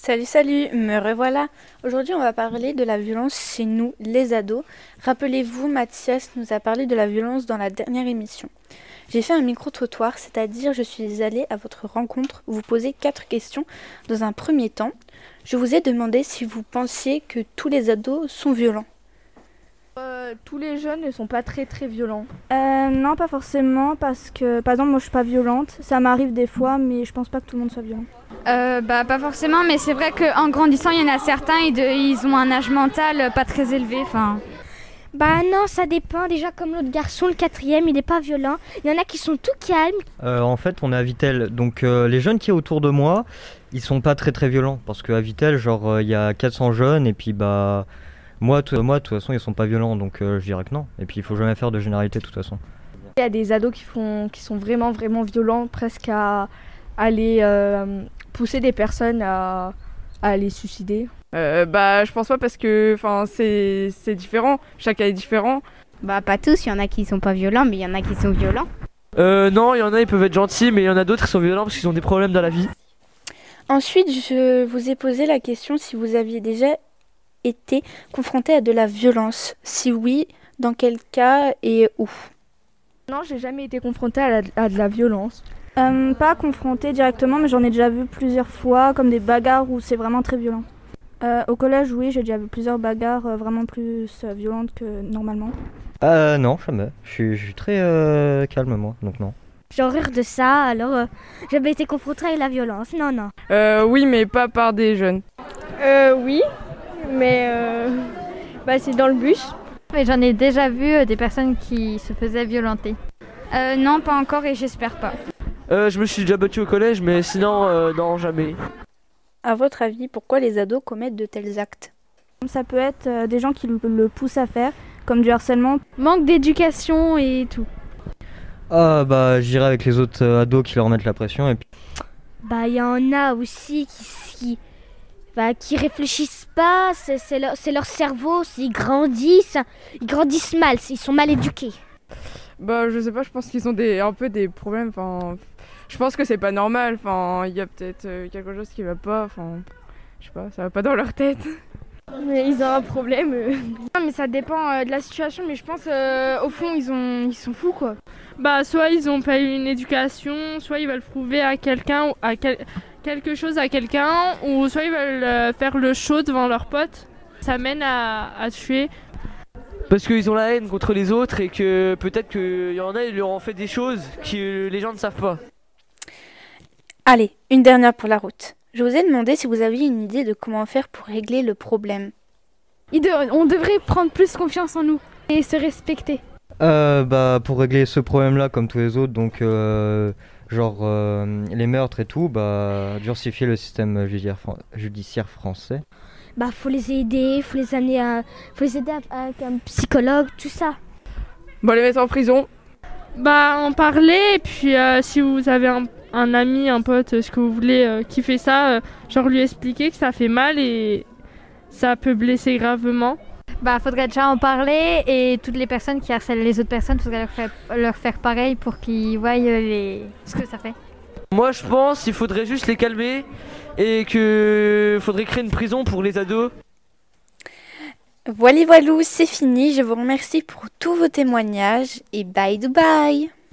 Salut, salut, me revoilà. Aujourd'hui, on va parler de la violence chez nous, les ados. Rappelez-vous, Mathias nous a parlé de la violence dans la dernière émission. J'ai fait un micro-trottoir, c'est-à-dire je suis allée à votre rencontre vous poser 4 questions. Dans un premier temps, je vous ai demandé si vous pensiez que tous les ados sont violents. Tous les jeunes ne sont pas très violents. Non, pas forcément, parce que, par exemple, moi je suis pas violente. Ça m'arrive des fois, mais je pense pas que tout le monde soit violent. Pas forcément, mais c'est vrai qu'en grandissant, il y en a certains, ils ont un âge mental pas très élevé. Bah non, ça dépend. Déjà, comme l'autre garçon, le 4e, il est pas violent. Il y en a qui sont tout calmes. En fait, on est à Vittel, donc les jeunes qui sont autour de moi, ils sont pas très violents, parce qu'à Vittel, genre, il y a 400 jeunes, et puis moi, de toute façon, ils sont pas violents, donc je dirais que non. Et puis, il faut jamais faire de généralité, de toute façon. Il y a des ados qui sont vraiment violents, presque à aller pousser des personnes à aller suicider. Je pense pas parce que c'est différent, chacun est différent. Pas tous, il y en a qui sont pas violents, mais il y en a qui sont violents. Non, il y en a, ils peuvent être gentils, mais il y en a d'autres qui sont violents parce qu'ils ont des problèmes dans la vie. Ensuite, je vous ai posé la question si vous aviez déjà été confronté à de la violence. Si oui, dans quel cas et où? Non, j'ai jamais été confrontée à de la violence. Pas confrontée directement, mais j'en ai déjà vu plusieurs fois, comme des bagarres où c'est vraiment très violent. Au collège, oui, j'ai déjà vu plusieurs bagarres vraiment plus violentes que normalement. Non, jamais. Je suis très calme, moi, donc non. J'ai horreur de ça, alors j'ai jamais été confrontée à la violence. Non. Oui, mais pas par des jeunes. Oui, mais c'est dans le bus. Mais j'en ai déjà vu des personnes qui se faisaient violenter. Non, pas encore et j'espère pas. Je me suis déjà battu au collège, mais sinon, non, jamais. À votre avis, pourquoi les ados commettent de tels actes? Ça peut être des gens qui le poussent à faire, comme du harcèlement. Manque d'éducation et tout. Je dirais avec les autres ados qui leur mettent la pression, et puis... Il y en a aussi qui réfléchissent pas, c'est leur cerveau, ils grandissent mal, ils sont mal éduqués. Je sais pas, je pense qu'ils ont un peu des problèmes, je pense que c'est pas normal, il y a peut-être quelque chose qui va pas, je sais pas, ça va pas dans leur tête. Mais ils ont un problème. Non, mais ça dépend de la situation, mais je pense au fond ils sont fous quoi. Soit ils ont pas eu une éducation, soit ils veulent prouver à quelqu'un, quelque chose à quelqu'un, ou soit ils veulent faire le show devant leurs potes. Ça mène à tuer. Parce qu'ils ont la haine contre les autres et que peut-être qu'il y en a, ils leur ont fait des choses que les gens ne savent pas. Allez, une dernière pour la route. Je vous ai demandé si vous aviez une idée de comment faire pour régler le problème. On devrait prendre plus confiance en nous et se respecter. Pour régler ce problème-là, comme tous les autres, donc les meurtres et tout, durcifier le système judiciaire français. Faut les aider, faut les aider avec un psychologue, tout ça. Les mettre en prison. En parler, et puis si vous avez un ami, un pote, ce que vous voulez, qui fait ça, lui expliquer que ça fait mal et ça peut blesser gravement. Faudrait déjà en parler et toutes les personnes qui harcèlent les autres personnes, faudrait leur faire pareil pour qu'ils voient ce que ça fait. Moi je pense qu'il faudrait juste les calmer et qu'il faudrait créer une prison pour les ados. Voilou, c'est fini. Je vous remercie pour tous vos témoignages et bye.